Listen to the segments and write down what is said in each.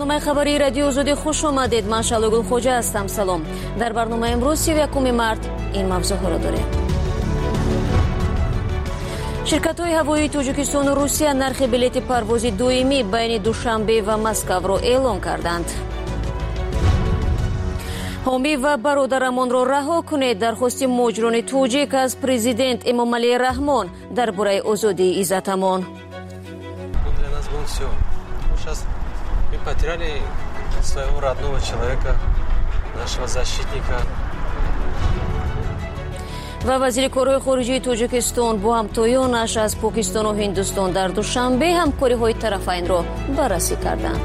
барномаи хабари радио Озодӣ хуш омадед. Ман Шалогул Хоҷа ҳастам. Салом. Дар барномаи имрӯз 31 март ин мавзӯъҳоро дорем. ширкатҳои ҳавоии Тоҷикистону Русия нархи билети парвози доимӣ байни Душанбе ва Москваро эълон карданд. ҳомӣ ва бародарамонро раҳо кунед. Дархости муҷрони тоҷик аз президент Эмомалӣ Раҳмон дар бораи озодии Иззатамон. Мы потеряли своего родного человека, нашего защитника. ва вазири корҳои хориҷии Тоҷикистон бо ҳамтоёнаш аз Покистону Ҳиндустон дар Душанбе ҳамкориҳои тарафайнро баррасӣ карданд.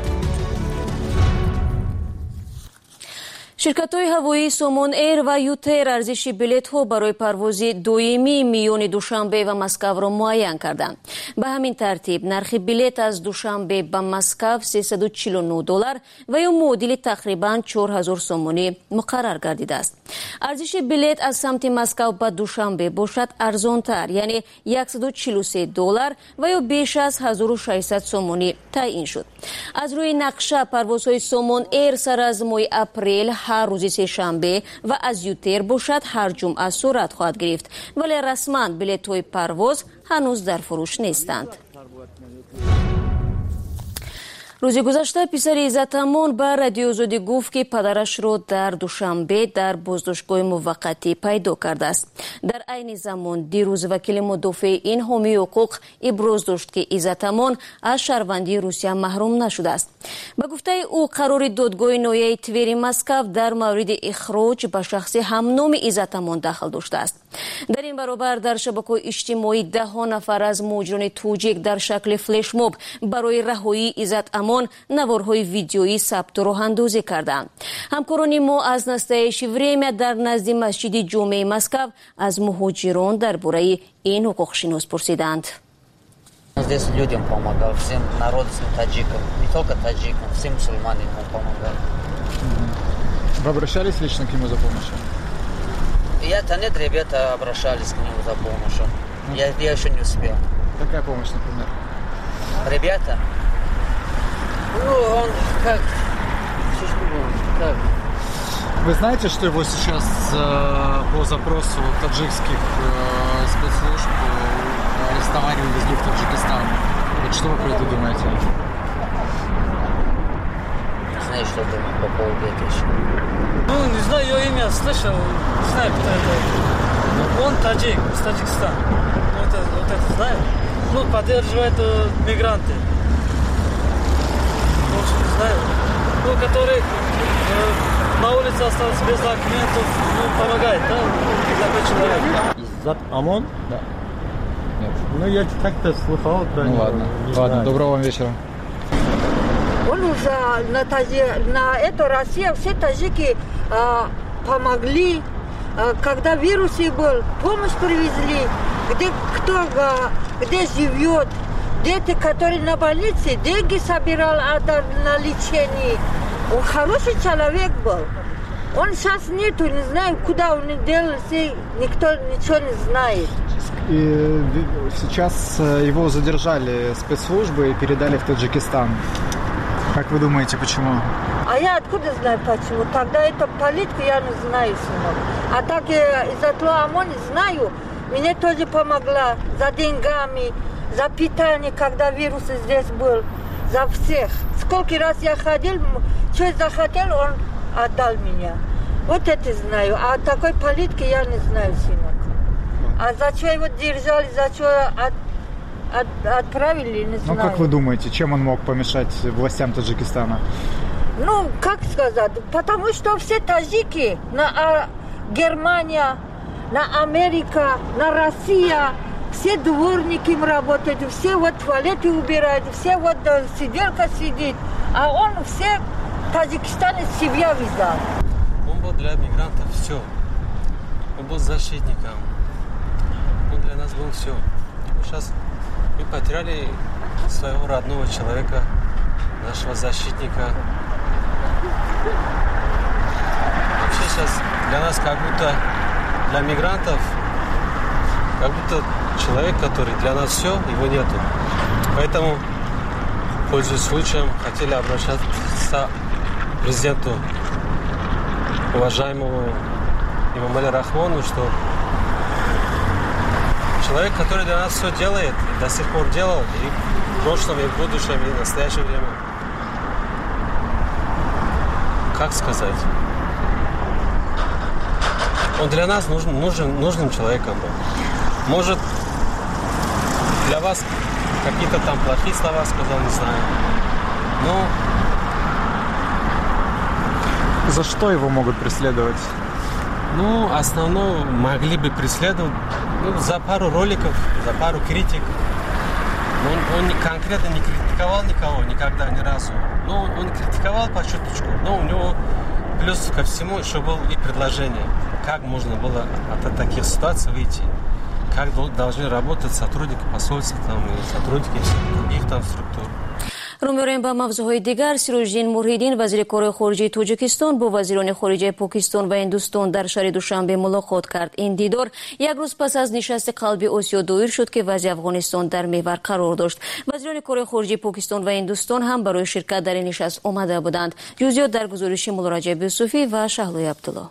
ширкатҳои ҳавоии Сомон Эйр ва Ютер арзиши билетҳо барои парвози доимии миёни Душанбе ва Москваро муайян карданд. Ба ҳамин тартиб нархи билет аз Душанбе ба Москв $349 ва ё муодили тақрибан 4000 сомонӣ муқаррар гардидааст. арзиши билет аз самти Москв ба Душанбе бошад арзонтар, яъне $143 ва ё беш аз 1600 сомонӣ таъин шуд. аз рӯи нақша парвозҳои Сомон Эйр сар аз моҳи апрел ҳар рӯзи сешанбе ва аз Ютер бошад ҳар ҷумъа сурат хоҳад гирифт, вале расман билетҳои парвоз ҳанӯз дар фурӯш нестанд. рӯзи гузашта писари Иззатамон ба Радиои Озодӣ гуфт ки падарашро дар Душанбе дар боздоштгоҳи муваққатӣ пайдо кардааст. дар айни замон дирӯз вакили мудофии ин ҳомии ҳуқуқ иброз дошт ки Иззатамон аз шаҳрвандии Русия маҳрум нашудааст. ба гуфтаи ӯ қарори додгоҳи ноҳияи Твери Москв дар мавриди ихроҷ ба шахси ҳамноми Иззатамон дахл доштааст. дар ин баробар дар шабакаҳои иҷтимоӣ даҳҳо нафар аз муҷрони тоҷик дар шакли флешмоб барои раҳоии Иззатамон наворҳои видеоӣ сабту роҳандозӣ карданд. ҳамкорони мо аз настоящее время дар назди масҷиди ҷомеи Москв аз муҳоҷирон дар бораи ин ҳуқуқшинос пурсиданд. Здесь людям помогал, всем народам, всем таджикам, не только таджикам, всем мусульманам ему помогал. Вы обращались лично к нему за помощью? Я-то нет, ребята обращались к нему за помощью. Я еще не успел. Какая помощь, например? Ребята? Ну, он как? Вы знаете, что его сейчас по запросу таджикских спецслужб арестовали и увезли в Таджикистан? Вот что вы про это думаете? Не знаю, что думаю по поводу этого еще. Ну, не знаю, ее имя слышал, не знаю, кто это. Он таджик, из Таджикистана. Вот это знаю. Ну, поддерживает мигранты. Больше не знаю. Ну, который на улице остался без документов, ну, помогает, да, такой человек. Иззатамон? Да. Нет. Ну, я как-то слыхал про него. Ладно, доброго вам вечера. Он уже на эту Россию все таджики помогли, когда вирус был, помощь привезли, где живет, дети, которые на больнице, деньги собирал на лечение. Он хороший человек был. Он сейчас нету, не знаю, куда он делся, никто ничего не знает. И сейчас его задержали спецслужбы и передали в Таджикистан. Как вы думаете, почему? А я откуда знаю почему? Тогда эту политику я не знаю, сынок. А так Иззатамон знаю, мне тоже помогла за деньгами, за питание, когда вирус здесь был, за всех. Сколько раз я ходил, что захотел, он отдал меня. Вот это знаю. А такой политики я не знаю, сынок. А за что его держали, за что отправили, не знаю. Ну, как вы думаете, чем он мог помешать властям Таджикистана? Ну, как сказать, потому что все таджики на Германия, на Америка, на Россия, все дворники им работают, все вот туалеты убирают, все вот сиделка сидит, а он все таджикистанец себя взял. Он был для мигрантов все. Он был защитником. Он для нас был все. Сейчас мы потеряли своего родного человека, нашего защитника. Вообще сейчас для нас как будто, для мигрантов, как будто человек, который для нас все, его нету. Поэтому пользуясь случаем, хотели обращаться к президенту, уважаемому Эмомали Рахмону, что человек, который для нас все делает, и до сих пор делал, и в прошлом, и в будущем, и в настоящее время, как сказать, он для нас нужным человеком был. Может, для вас какие-то там плохие слова сказал, не знаю. Но За что его могут преследовать? Основное могли бы преследовать за пару роликов, за пару критик. Он конкретно не критиковал никого никогда, ни разу. Он критиковал по чуточку, но у него плюс ко всему еще было и предложение, как можно было от таких ситуаций выйти, как должны работать сотрудники посольства и сотрудники всех других там структур. رومیاریم با موضوعهای دیگر سیروژدین موریدین وزیر کار خارجه تاجیکستان با وزیران خارجه پاکستان و هندوستان در شهر دوشنبه ملاقات کرد. این دیدار یک روز پس از نشست قلبی آسیا دایر شد که وضع افغانستان در محور قرار داشت. وزیران کار خارجه پاکستان و هندوستان هم برای شرکت در این نشست آمده بودند. جزئیات در گزارش مولا رجب یوسفی و شهلوی عبدالله.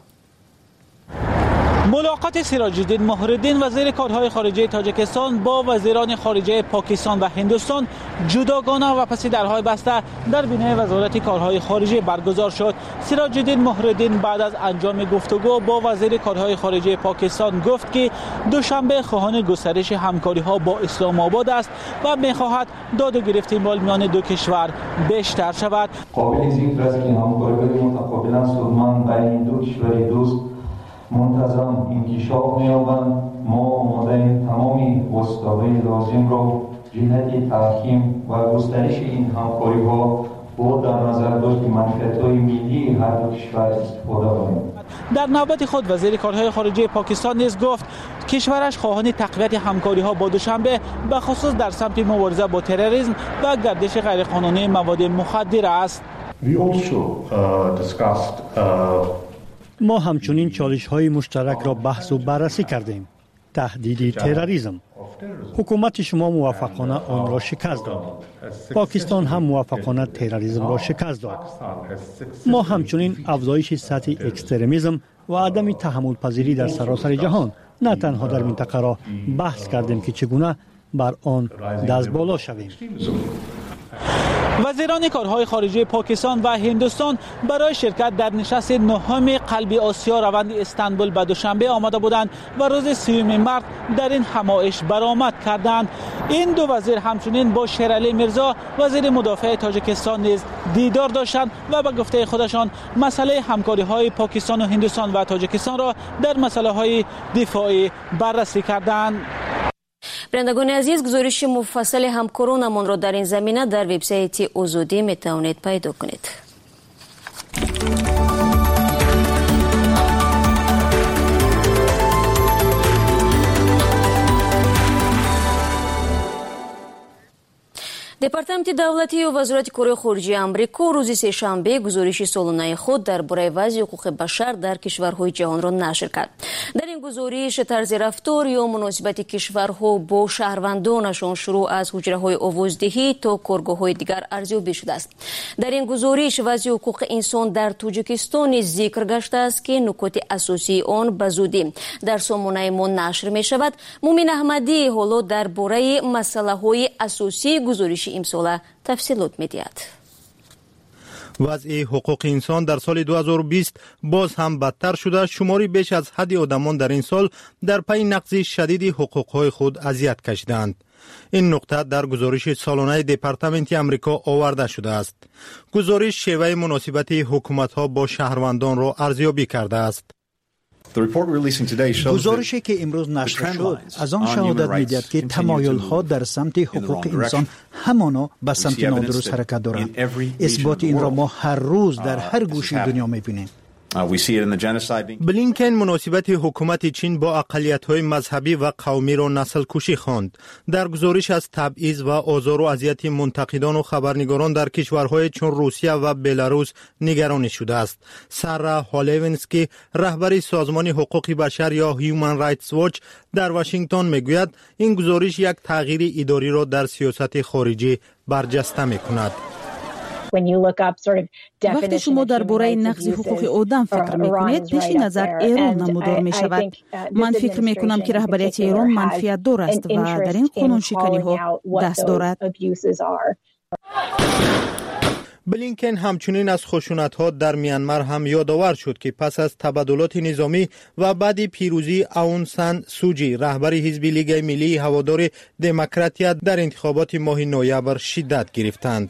ملاقات سیراج‌الدین مهرالدین وزیر کارهای خارجه تاجیکستان با وزیران خارجه پاکستان و هندوستان جداگانه و پس درهای بسته در بینه وزارت کارهای خارجه برگزار شد. سیراج‌الدین مهرالدین بعد از انجام گفتگو با وزیر کارهای خارجه پاکستان گفت که دوشنبه خواهان گسترش همکاری‌ها با اسلام آباد است و می‌خواهد داد و گرفت مال میان دو کشور بیشتر شود. قابل ذکر است که همکاری متقابلا سودمند بین دو کشور دوست منتظم انکشاف می‌یابند. ما آماده تمامی وسایل لازم را جهت تحکیم و گسترش این همکاری‌ها با در نظر داشت که منفعت‌های ملی هر دو کشور استفاده کنیم. در نوبت خود وزیر کارهای خارجه پاکستان نیز گفت کشورش خواهان تقویت همکاری‌ها با دوشنبه به خصوص در سمت مبارزه با تروریسم و گردش غیرقانونی مواد مخدر است. ما همچنین چالش‌های مشترک را بحث و بررسی کردیم. تهدید تروریسم. حکومت شما موفقانه آن را شکست داد. پاکستان هم موفقانه تروریسم را شکست داد. ما همچنین افزایش سطح اکستریمیسم و عدم تحمل پذیری در سراسر جهان نه تنها در منطقه را بحث کردیم که چگونه بر آن دست بالا شویم. وزیران کارهای خارجه پاکستان و هندوستان برای شرکت در نشست نهم قلبی آسیا روند استانبول به دوشنبه آمده بودند و روز 3 مارس در این همایش برآمد کردند. این دو وزیر همچنین با شیرعلی میرزا وزیر مدافع تاجیکستان نیز دیدار داشتند و به گفته خودشان مسئله همکاری‌های پاکستان و هندوستان و تاجیکستان را در مسائل دفاعی بررسی کردند. برندگان عزیز گزارش مفصل همکارانمان را در این زمینه در وبسایت آزادی میتوانید پیدا کنید. департаменти давлатию вазирати кори хориҷии амрико рӯзи сешанбе гузориши солонаи худ дар бораи вазъи ҳуқуқи башар дар кишварҳои ҷаҳонро нашр кард. дар ин гузориш тарзи рафтор ё муносибати кишварҳо бо шаҳрвандонашон шурӯъ аз ҳуҷраҳои овоздиҳӣ то коргоҳҳои дигар арзёбӣ шудааст. дар ин гузориш вазъи ҳуқуқи инсон дар тоҷикистон низ зикр гаштааст ки нукоти асосии он ба зудӣ дар сомонаи мо нашр мешавад. мумин аҳмадӣ ҳоло дар бораи масъалаҳои асосии гузориши имсола тафсилот медиҳад. وضع حقوق انسان در سال 2020 باز هم بدتر شده. شماری بیش از حد آدمان در این سال در پی نقض شدید حقوقهای خود اذیت کشیدند. این نقطه در گزارش سالانه دپارتمنت آمریکا آورده شده است. گزارش شیوه مناسبت حکومت‌ها با شهروندان را ارزیابی کرده است. گزارشی که امروز نشر شد از آن شهادت می‌دهد که تمایل‌ها در سمت حقوق انسان همانا به سمت نادرست حرکت دارند. اثبات این را ما هر روز در هر گوشه دنیا می‌بینیم. بلینکن مناسبت حکومت چین با اقلیت‌های مذهبی و قومی را نسل کشی خواند. در گزارش از تبعیض و آزار و اذیت منتقدان و خبرنگاران در کشورهای چون روسیه و بلاروس نگرانی شده است. سارا هالوینسکی رهبر سازمان حقوق بشر یا هیومن رایتس واچ در واشنگتن میگوید این گزارش یک تغییر اداری را در سیاست خارجی برجسته می‌کند. وقتی شما درباره نقض حقوق آدم فکر میکنید پیش نظر ایران نمودار می شود. من فکر میکنم که رهبریت ایران منفیت دار است و در این قانون شکنی ها دست دارد. بلینکن همچنین از خشونت‌ها در میانمار هم یادآور شد که پس از تبادلات نظامی و بعد پیروزی آون سان سوچی رهبر حزب لیگ ملی هوادار دموکراتیت در انتخابات ماه نوامبر شدت گرفتند.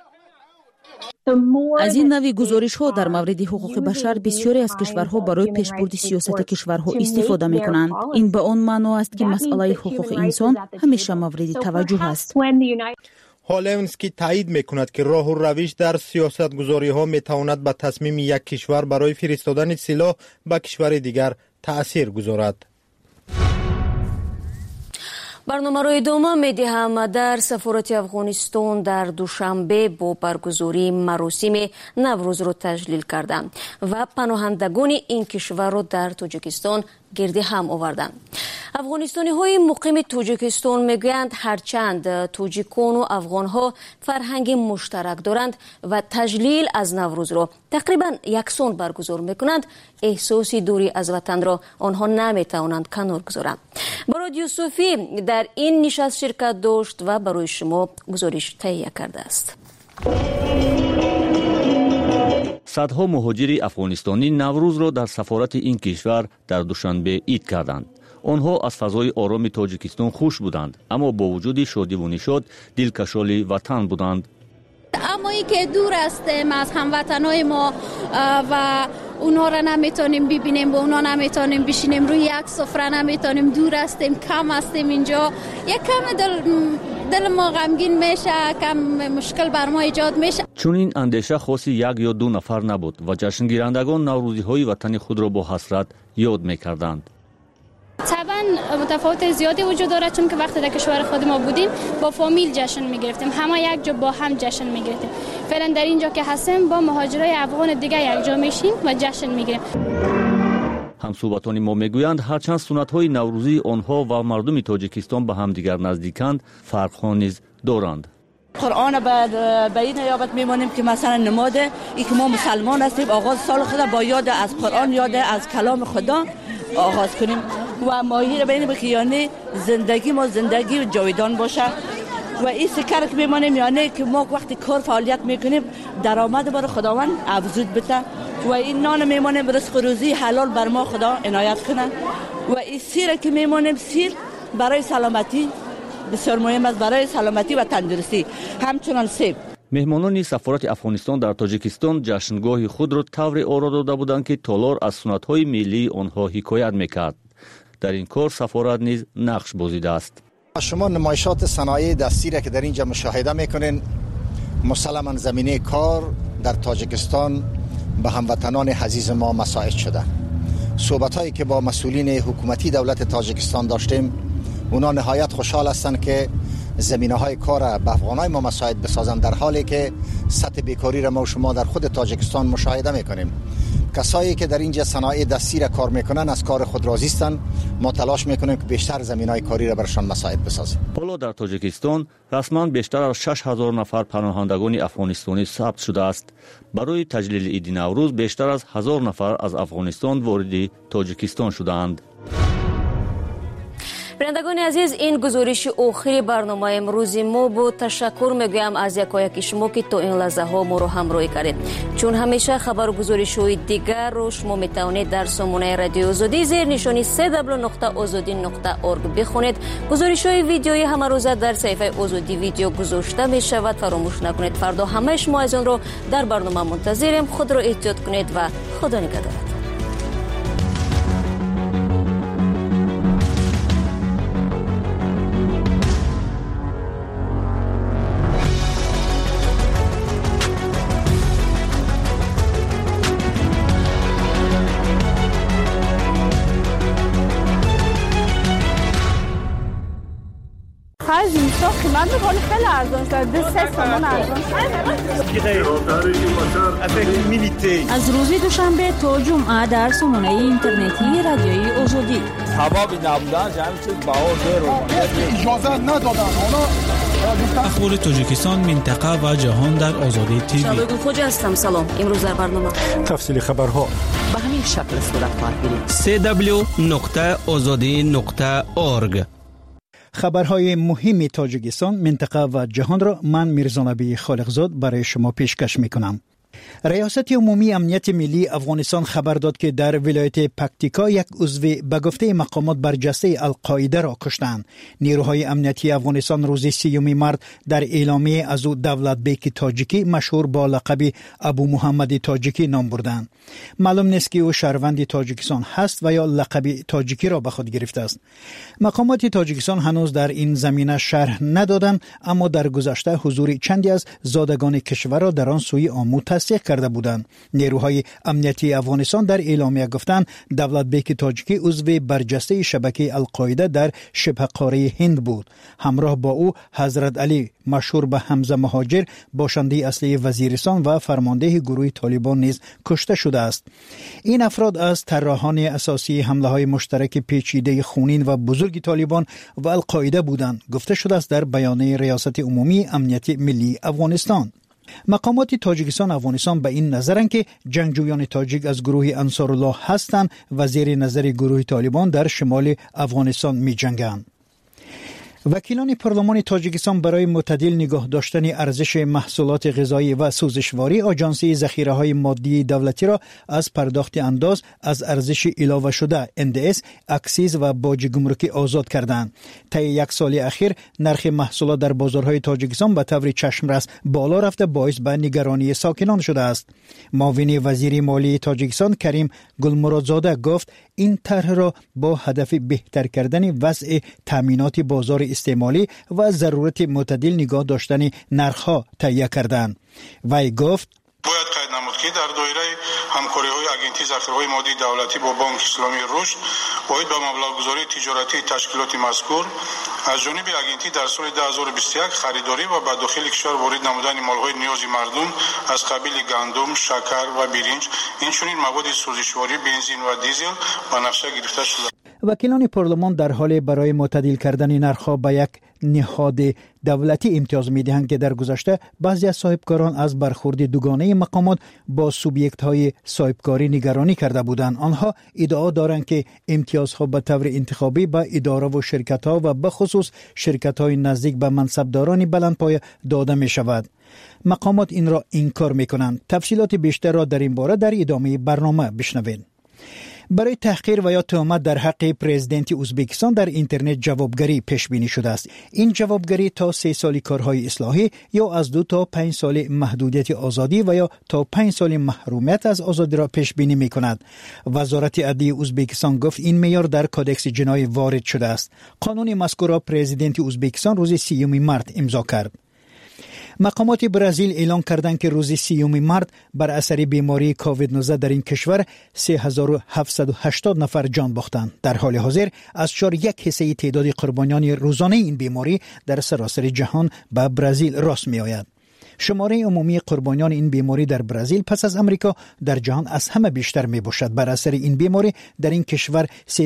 از این نوع گزارش‌ها در مورد حقوق بشر بسیاری از کشورها برای پیشبرد سیاست کشورها استفاده می‌کنند. این به آن معنا است که مسئله حقوق انسان همیشه مورد توجه است. هالوینسکی تایید می‌کند که راه و روش در سیاست‌گذاری‌ها می‌تواند به تصمیم یک کشور برای فرستادن سلاح به کشور دیگر تأثیر گذارد. برنامه روی دوم می‌دهم. در سفارت افغانستان در دوشنبه با برگزاری مراسم نوروز را تجلیل کردند و پناهندگان این کشور را در تاجیکستان گرد هم آوردند. افغانستانی های مقیم تاجیکستان میگویند هرچند تاجیکان و افغان ها فرهنگ مشترک دارند و تجلیل از نوروز را تقریبا یکسان برگزار میکنند، احساسی دوری از وطن را آنها نمیتوانند کنار گذارند. براد یوسفی در این نشست شرکت داشت و برای شما گزارش تهیه کرده است. صدها مهاجر افغانستانی نوروز را در سفارت این کشور در دوشنبه عید کردند. آنها از فضای آرام تاجیکستان خوش بودند، اما با وجود شادی و نشاط دلکشان وطن بودند. اما ای که دور هستیم از هموطنای ما و اونا را نمیتونیم ببینیم، با اونا نمیتونیم بشینیم روی یک سفره، نمیتونیم، دور هستیم، کم هستیم اینجا، یک کم دل ما غمگین میشه، کم مشکل بر ما ایجاد میشه. چون این اندیشه خاصی یک یا دو نفر نبود و جشن گیرندگان نوروزی های وطن خود را با حسرت یاد میکردند. طبعا متفاوت زیادی وجود دارد، چون که وقتی در کشور خود ما بودیم با فامیل جشن میگرفتیم، همه یک جا با هم جشن میگرفتیم. فعلا در اینجا که هستیم با مهاجرای افغان دیگه یک جا میشیم و جشن میگیریم. همصحبتان ما میگویند هرچند سنت‌های نوروزی آنها و مردم تاجیکستان به هم دیگر نزدیکند، فرق‌ها نیز دارند. قرآن به این نیابت میمانیم که مثلا نماده ای که ما مسلمان هستیم، آغاز سال خدا با یاد از قرآن، یاد از کلام خدا آغاز کنیم و ماهی رو بینیم که یعنی زندگی ما زندگی جاودان باشه و این سکر که میمانیم یعنی که ما وقتی کار فعالیت میکنیم درآمد بر خداوند افزود بده و این نان میمانیم رزق روزی حلال بر ما خدا عنایت کنه و این سیر که میمانیم سیر برای سلامتی بسیار مهم است، برای سلامتی و تندرستی. همچنان سیب. مهمانان سفارت افغانستان در تاجیکستان جشنگاه خود را طوری آرا داده بودند که تالار از سنت‌های ملی آنها حکایت میکرد. در این کار سفارت نیز نقش بازیده است. شما نمایشات صنایع دستی را که در اینجا مشاهده میکنین، مسلماً زمینه کار در تاجیکستان به هموطنان عزیز ما مساعد شده. صحبت‌هایی که با مسئولین حکومتی دولت تاجیکستان داشتیم، اونا نهایت خوشحال هستند که زمینه‌های کار به افغانای ما مساعد بسازند، در حالی که سطح بیکاری را ما و شما در خود تاجیکستان مشاهده میکنیم. کسایی که در اینجا صنایع دستی را کار میکنن از کار خود راضی هستند. ما تلاش میکنیم که بیشتر زمینه‌های کاری را برشان مساعد بسازیم. حالا در تاجیکستان رسما بیشتر از 6000 نفر پناهندگان افغانستانی ثبت شده است. برای تجلیل عید نوروز بیشتر از 1000 نفر از افغانستان وارد تاجیکستان شدند. بینندگان عزیز، این گزارش آخری برنامه امروز ما بود. تشکر میگویم از یکایک شما که تا این لحظه ها ما رو همراهی کردید. چون همیشه خبر و گزارش های دیگر رو شما میتوانید در سامانه رادیو آزادی زیر نشانی www.azadi.org بخونید. گزارش های ویدیویی همه روزه در صفحه آزادی ویدیو گذاشته می شود. فراموش نکنید. فردا همه شما از آن رو در برنامه منتظریم. خود رو احتیاط کنید و خدا نگهدار. اینستا قیمت بالا خیلی ارزان شده 3 تومان ارزان شده. از روز دوشنبه تا جمعه در سامانه اینترنتی رادیوی آزادی حبابی نبودن جمعی چیز بها اجازه ندادن اخبار تاجیکستان، منطقه و جهان در آزادی تیوی. شبگون خوجه هستم. سلام. امروز در برنامه تفصیل خبرها به همین شکل صورت خواهد گرفت. www.azadi.org. خبرهای مهم تاجیکستان، منطقه و جهان را من میرزا نبی خالقزاد برای شما پیشکش میکنم. ریاست عمومی امنیت ملی افغانستان خبر داد که در ولایت پکتیکا یک عضو به گفته مقامات برجسته القاعده را کشتند. نیروهای امنیتی افغانستان روز 30 مارس در اعلامیه از او دولت بیک تاجیکی مشهور با لقب ابو محمد تاجیکی نام بردند. معلوم نیست که او شهروند تاجیکستان هست و یا لقب تاجیکی را به خود گرفته است. مقامات تاجیکستان هنوز در این زمینه شرح ندادند، اما در گذشته حضور چندی از زادگان کشور را در آن سوی آمو تصدیق کرده بودند. نیروهای امنیتی افغانستان در اعلامیه گفتند دولت بیک تاجیکی عضو برجسته شبکه القاعده در شبه قاره هند بود. همراه با او حضرت علی مشهور به حمزه مهاجر باشنده اصلی وزیرستان و فرمانده گروه طالبان نیز کشته شده است. این افراد از طراحان اساسی حمله های مشترک پیچیده خونین و بزرگ طالبان و القاعده بودند، گفته شده است در بیانیه ریاست عمومی امنیت ملی افغانستان. مقامات تاجیکستان افغانستان به این نظرند که جنگجویان تاجیک از گروه انصارالله هستند و زیر نظر گروه طالبان در شمال افغانستان می جنگند. وکیلان پارلمان تاجیکستان برای معتدل نگاه داشتن ارزش محصولات غذایی و سوزشواری آژانسی ذخیره‌های مادی دولتی را از پرداخت انداز از ارزش علاوه شده NDS، اکسیز و باج گمرکی آزاد کردند. طی یک سال اخیر نرخ محصولات در بازارهای تاجیکستان به طور چشمرس بالا رفته باعث به نگرانی ساکنان شده است. معاون وزیر مالی تاجیکستان کریم گلمرادزاده گفت این طرح را با هدف بهتر کردن وضع تامینات بازار استعمالی و ضرورت معتدل نگاه داشتن نرخ‌ها تهیه کردند. وی گفت باید قید نمود که در دایره همکاری‌های آژانسی ذخیره‌های مادی دولتی با بانک اسلامی رشد باید با مبلغ‌گذاری تجارتی تشکیلات مذکور از جانب آژانسی در سال 2021 خریداری و به داخل کشور وارد نمودن مال‌های نیاز مردم از قبیل گندم، شکر و برنج، اینچنین مواد سوزشواری، بنزین و دیزل به نقشه گرفته شده. وکیلان پارلمان در حال برای معتدل کردن نرخ‌ها به یک نهاد دولتی امتیاز می‌دهند که در گذشته بعضی از صاحبکاران از برخورد دوگانه مقامات با سوبیکت‌های صاحبکاری نگرانی کرده بودند. آنها ادعا دارند که امتیازها به طور انتخابی به اداره و شرکت‌ها و به خصوص شرکت‌های نزدیک به منصبداران بلندپایه داده می‌شود. مقامات این را انکار می‌کنند. تفصیلات بیشتر را در این باره در ادامه برنامه بشنوید. برای تحقیر و یا تهمت در حق پرزیدنت ازبکستان در اینترنت جوابگری پیش بینی شده است. این جوابگری تا 3 سال کارهای اصلاحی یا از 2 تا 5 سال محدودیت آزادی و یا تا 5 سال محرومیت از آزادی را پیش بینی می کند. وزارت عدلیه ازبکستان گفت این معیار در کادکس جنایی وارد شده است. قانون مذکور را پرزیدنت ازبکستان روز 30 مارس امضا کرد. مقامات برزیل اعلام کردند که روز 30 مارس بر اثر بیماری کووید 19 در این کشور 3780 نفر جان باختند. در حال حاضر از 4.1% تعداد قربانیان روزانه این بیماری در سراسر جهان به برزیل راست می آید. شماره عمومی قربانیان این بیماری در برزیل پس از امریکا در جهان از همه بیشتر می باشد. بر اثر این بیماری در این کشور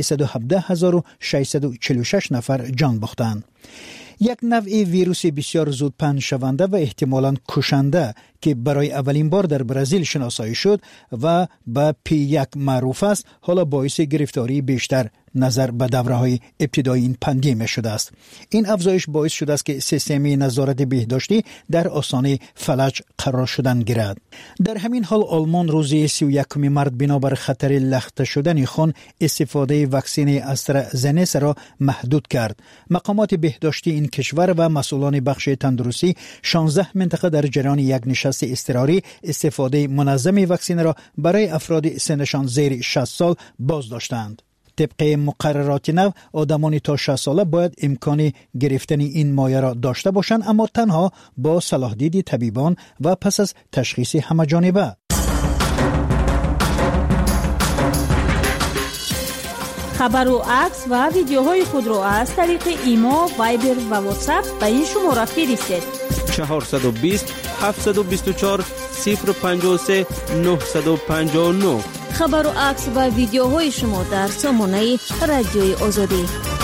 317646 نفر جان باختند. یک نوع ویروس بسیار زود پنهان شونده و احتمالاً کشنده که برای اولین بار در برزیل شناسایی شد و به P1 معروف است، حالا باعث گرفتاری بیشتر نظر به دوره‌های ابتدایی این پاندمی شده است. این افزایش باعث شده است که سیستم نظارت بهداشتی در آستانه فلج قرار شدن گیرد. در همین حال آلمان روز 31 مارس بنابر خطر لخته شدن خون استفاده واکسن استرازنیکا را محدود کرد. مقامات بهداشتی این کشور و مسئولان بخش تندرستی 16 منطقه در جریان یک نشست اضطراری استفاده منظم واکسن را برای افراد سنشان زیر 60 سال باز داشتند. طبق مقررات نو آدمان تا 60 ساله باید امکان گرفتن این مایه را داشته باشند، اما تنها با صلاح دید طبیبان و پس از تشخیص همه‌جانبه. خبر و عکس و ویدیوهای خود را از طریق ایما، وایبر و واتساپ به این شماره فرستید. 420 724 053 959. خبر و عکس و ویدیوهای شما در سامانه رادیوی آزادی.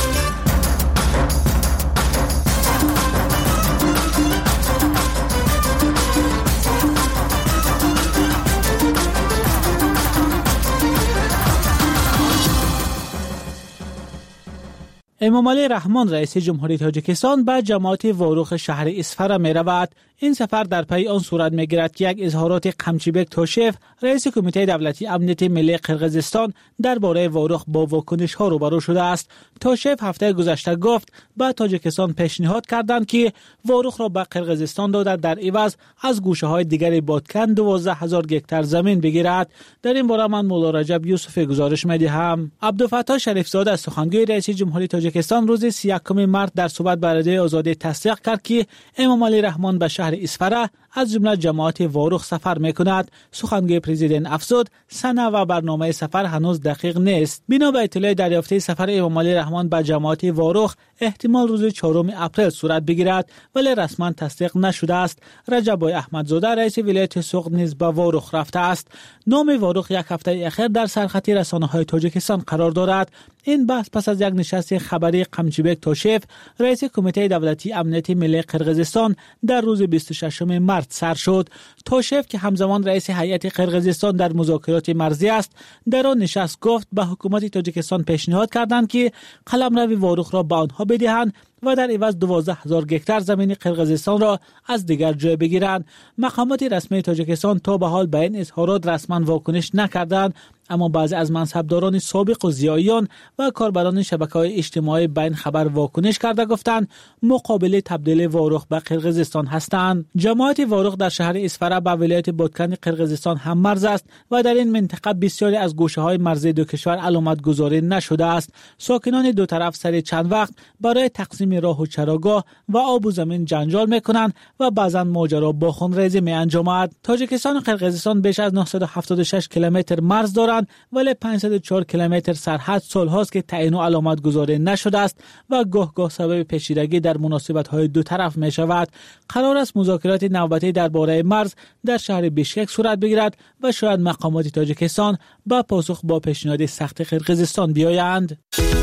امامعلی رحمان رئیس جمهوری تاجیکستان به جماعت واروخ شهر اسفر می رود. این سفر در پی آن صورت می گیرد که یک اظهارات قمچیبک توشیف رئیس کمیته دولتی امنیت ملی قرقیزستان درباره واروخ با واکنش ها روبرو شده است. توشیف هفته گذشته گفت به تاجیکستان پیشنهاد کردند که واروخ را به قرقیزستان داده در عوض از گوشه های دیگر بادکن 12000 گکتار زمین بگیرد. در این باره من مولا رجب یوسف گزارش می دهم. عبدالفتاح شریفزاده سخنگوی رئیس جمهوری تاجیکستان روز 31 مارس در صحبت با رادیو آزادی تصدیق کرد که امامعلی رحمان به شهر اسفره از جمله جماعت واروخ سفر میکند. سخنگوی پرزیدنت افزود سنه و برنامه سفر هنوز دقیق نیست. بنا به اطلاع دریافته سفر امامعلی رحمان به جماعت واروخ احتمال روز 4 اپریل صورت بگیرد ولی رسما تصدیق نشده است. رجب احمدزاده رئیس ولایت سوغد نیز به واروخ رفته است. نام واروخ یک هفته اخیر در سرخط رسانه‌های تاجیکستان قرار دارد. این بحث پس از یک نشست خبری قمچیبک توشیف رئیس کمیته دولتی امنیت ملی قرقیزستان در روز 26 مارس سر شد. توشیف که همزمان رئیس هیئت قرقیزستان در مذاکرات مرزی است در آن نشست گفت به حکومت تاجیکستان پیشنهاد کردند که قلمرو واروخ را به آنها بدهند و در عوض 12000 گکتار زمین قرقیزستان را از دیگر جای بگیرند. مقامات رسمی تاجیکستان تا به حال به این اظهارات رسما واکنش نکردند، اما بعضی از منصبداران سابق و ضیاعیان و کاربران شبکه‌های اجتماعی به این خبر واکنش کرده گفتند مقابل تبدیل واروخ به قرقیزستان هستند. جماعت واروخ در شهر اسفره با ولایت بادکن قرقیزستان هم مرز است و در این منطقه بسیاری از گوشه‌های مرزی دو کشور علامت گذاری نشده است. ساکنان دو طرف سر چند وقت برای تقسیم راه و چراگاه و آب و زمین جنجال میکنند و بعضا ماجرا با خونریزی می انجامد. تاجیکستان و قرقیزستان بیش از 976 کیلومتر مرز دارند ولی 504 کیلومتر سرحد سالهاست که تعیین و علامت گذاری نشده است و گاه گاه سبب پیچیدگی در مناسبت‌های دو طرف می شود. قرار است مذاکرات نوبتی درباره مرز در شهر بیشکک صورت بگیرد و شاید مقامات تاجیکستان با پاسخ با پیشنهاد سخت قرقیزستان بیایند.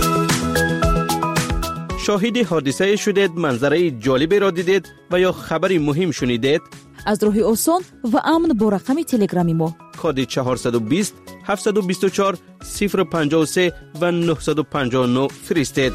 شاهد حادثه شدید، منظره جالبی را دیدید و یا خبری مهم شنیدید؟ از راه آسان و امن با رقم تلگرامی ما کد 420 724 053 و 959 فرستید.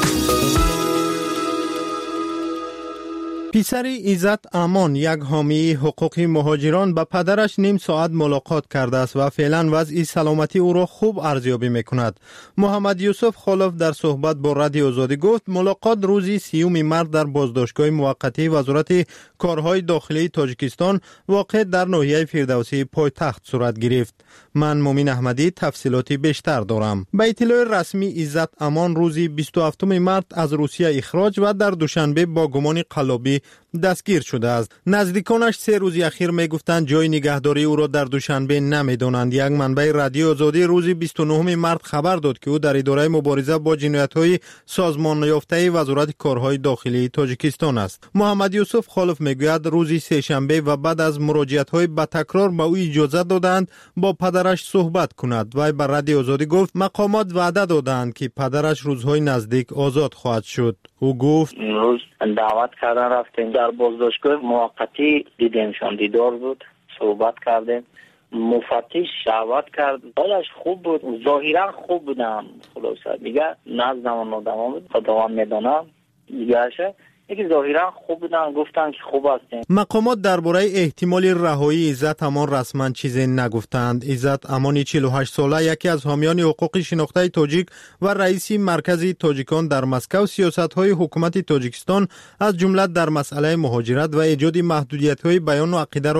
پسر عزت امان یک حامی حقوق مهاجران با پدرش نیم ساعت ملاقات کرده است و فعلا وضع سلامتی او را خوب ارزیابی میکند. محمد یوسف خالف در صحبت با رادیو آزادی گفت ملاقات روز 30 مارس در بازداشتگاه موقتی وزارت کارهای داخلی تاجیکستان واقع در ناحیه فردوسی پایتخت صورت گرفت. من مومین احمدی تفصیلاتی بیشتر دارم. به اطلاع رسمی عزت امان روز 27 مارس از روسیه اخراج و در دوشنبه با گمان قلابی دستگیر شده است. نزدیکانش 3 روز اخیر میگفتند جای نگهداری او را در دوشنبه نمیدانند. یک منبع رادیو آزادی روز 29 مارس خبر داد که او در اداره مبارزه با جنایت‌های سازمان یافته وزارت کارهای داخلی تاجیکستان است. محمد یوسف خالف میگوید روز سه‌شنبه و بعد از مراجعت‌های با تکرار به او اجازه دادند با پدرش صحبت کند. وی بر رادیو آزادی گفت مقامات وعده دادند که پدرش روزهای نزدیک آزاد خواهد شد. او گفت روز دعوت کردن رفتیم در بازداشتگاه موقتی دیدیمشان، دیدار بود، صحبت کردیم. مفتش دعوت کرد، حالش خوب بود، ظاهرا خوب بودم. خلاصه دیگه نزدم و ندامم بود، خداوند میدانم دیگه یکی ظاهرا خوب بودن، گفتن که خوب هستیم. مقامات درباره احتمال رهایی عزت امان رسما چیزی نگفتند. عزت امان 48 ساله یکی از حامیان حقوق شناخته تاجیک و رئیس مرکز تاجیکان در مسکو سیاست‌های حکومت تاجیکستان از جمله در مسئله مهاجرت و ایجاد محدودیت‌های بیان و عقیده را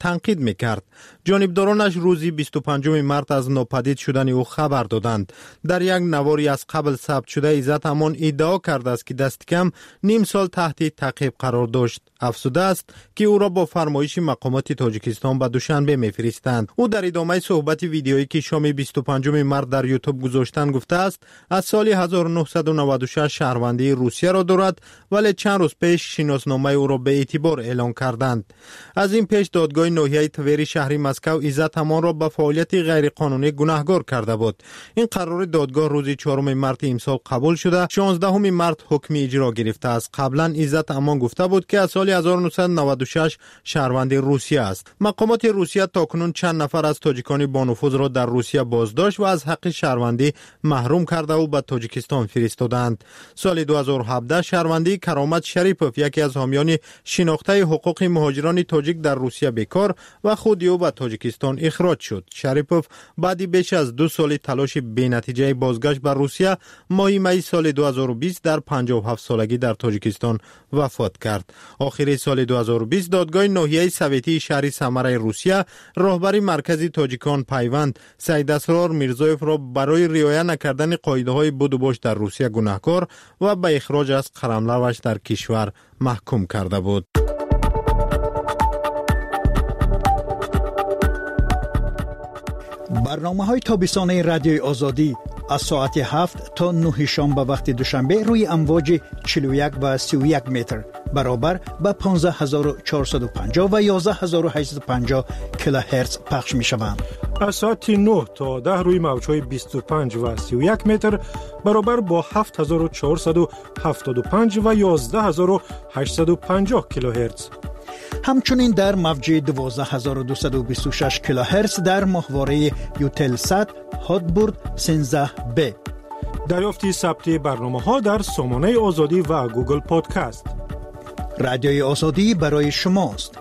تنقید میکرد. جانبدارانش روزی 25 مارس از ناپدید شدن او خبر دادند. در یک نواری از قبل ثبت شده عزت امان ادعا کرده است که دست کم نیم سال تحت تعقیب قرار داشت. افسوده است که او را با فرمایش مقامات تاجیکستان به دوشنبه میفرستند. او در ادامه صحبت ویدیویی که شام 25 مارس در یوتیوب گذاشتن گفته است از سال 1996 شهروندی روسیه را دارد، ولی چند روز پیش شناسنامه او را به اعتبار اعلان کردند. از این پیش دادگاه ناحیه توری شهری مسکو عزت امان را به فعالیت غیرقانونی گناهکار کرده بود. این قرار دادگاه روز 4 مارس امسال قبول شده. 16 مارس حکم اجرا گرفته است. قبلا عزت امان گفته بود که از سال 1996 شهروند روسیه است. مقامات روسیه تاکنون چند نفر از تاجیکان با نفوذ را در روسیه بازداشت و از حق شهروندی محروم کرده و به تاجیکستان فرستادند. سال 2017 شهروندی کرامت شریپوف، یکی از حامیان شناخته حقوق مهاجران تاجیک در روسیه بیکار و خود او به تاجیکستان اخراج شد. شریپوف بعد بیش از 2 سال تلاش بی‌نتیجه بازگشت به روسیه ماه می سال 2020 در 57 سالگی در تاجیکستان وفات کرد. آخر سال 2020 دادگاه ناحیه سویتی شهر سمره روسیه راهبر مرکز تاجیکان پیوند سید اسرار میرزایف را برای رعایت نکردن قاعده‌های بود و باش در روسیه گناهکار و به اخراج از قلمروش در کشور محکوم کرده بود. برنامه‌های تابستانه رادیوی آزادی از ساعت 7 تا 9 شام به وقت دوشنبه روی امواج 41 و 31 متر برابر به 15450 و 11850 کیلوهرتز پخش می شوند. از ساعت 9 تا 10 روی موج‌های 25 و 31 متر برابر با 7475 و 11850 کیلوهرتز. همچنین در موج 12226 کیلوهرتز در ماهواره یوتلسات هاتبورد 13B. دریافت ثبت برنامه‌ها در سامانه آزادی و گوگل پادکست. رادیوی آزادی برای شماست.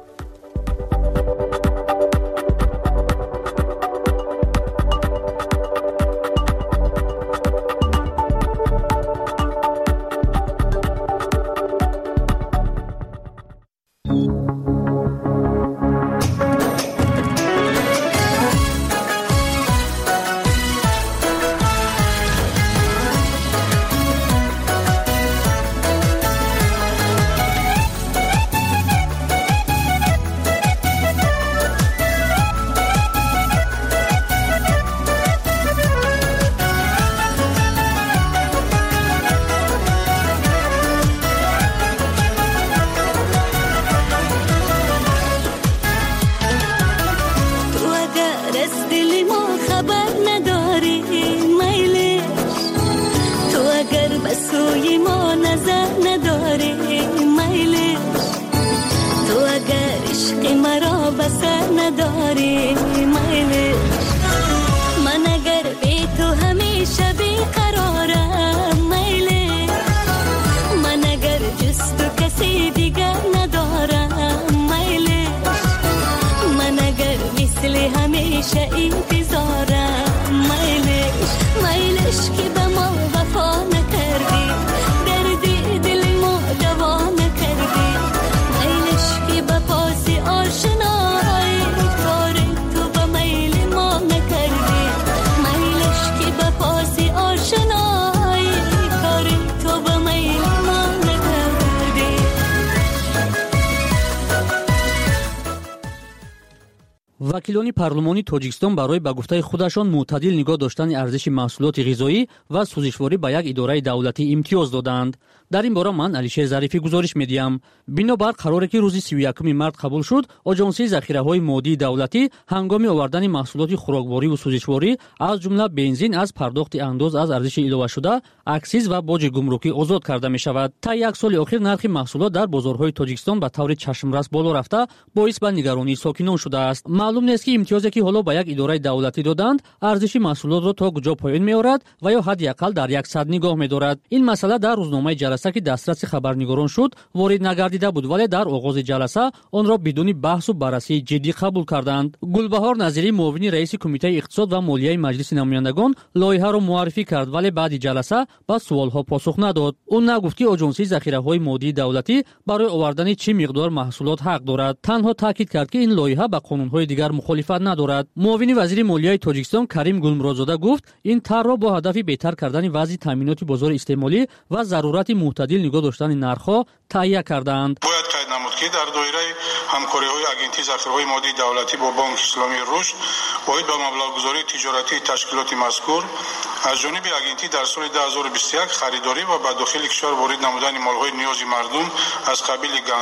وکیلان پارلمانی تاجیکستان برای به گفته خودشان معتدل نگاه داشتن ارزش محصولات غذایی و سوزشواری به یک اداره دولتی امتیاز دادند. در این باره من علیشیر ظریفی گزارش میدیم. بنابر قراری که روز 31 مارس قبول شد، آژانسی ذخیره‌های مادی دولتی هنگام آوردن محصولات خوراکواری و سوزشواری از جمله بنزین از پرداخت انداز از ارزش اضافه شده، اکسیز و باج گمرکی آزاد کرده می شود. تا یک سال اخیر نرخ محصولات در بازارهای تاجیکستان به طور چشمرس بالا رفته، باعث به نگرانی ساکنان شده است. معلوم نیست که امتیازی که حالا به یک اداره دولتی دادند، ارزش محصولات را تا کجا پایین می‌آورد و یا حداقل در یک سطح نگاه می‌دارد. این مسئله در روزنامه جلسه ҷаласа ки дастрас хабарнигорон шуд ворид нагардида буд, вале дар оғози ҷаласа онро бидуни баҳсу баррасии ҷиддӣ қабул карданд. Гулбаҳор Назирӣ, муовини раиси кумитаи иқтисод ва молияи маҷлиси намояндагон, лоиҳаро муаррифӣ кард, вале баъди ҷаласа ба суолҳо посух надод. ӯ нагуфт ки оҷонсии захираҳои моддии давлатӣ барои овардани чӣ миқдор маҳсулот ҳақ дорад. Танҳо таъкид кард ки ин лоиҳа ба қонунҳои дигар мухолифат надорад. муовини вазири молияи тоҷикистон Карим Гулмуродзода гуфт, ин тарҳро бо ҳадафи беҳтар кардани вазъи таъминоти бозори истеъмолӣ ва зарурати мӯътадил нигоҳ доштани нархҳо таҳия кардаанд. бояд қайд намуд ки дар доираи ҳамкориҳои агентии захираҳои моддии давлатӣ бо Бонки Исломии Рушд оид ба маблағгузории тиҷоратии ташкилоти мазкур аз ҷониби агентӣ дар соли 2021 харидорӣ ва ба дохили кишвар ворид намудани молҳои ниёзи мардум аз қабили